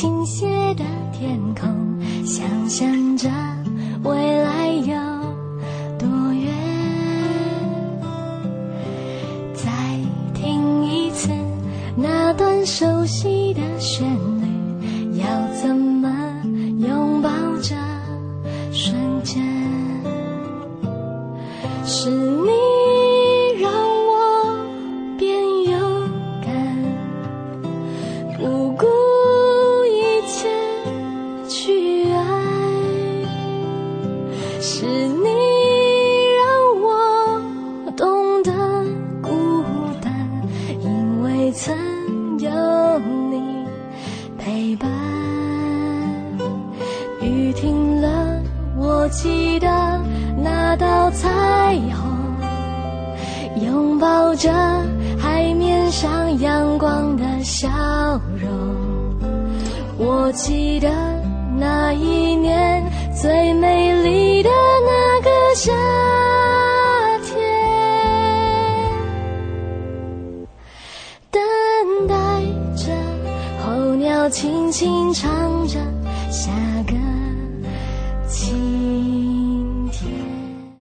倾斜的天空，想象着未来有多远。再听一次那段熟悉的旋律，要怎么拥抱这瞬间？是你让我变勇敢，不顾一切去爱。是你让我懂得孤单，因为曾有你陪伴。雨停了，我记得那道彩虹，拥抱着海面上阳光的笑容。我记得那一年最美丽的那个夏天，等待着候鸟轻轻唱着下个季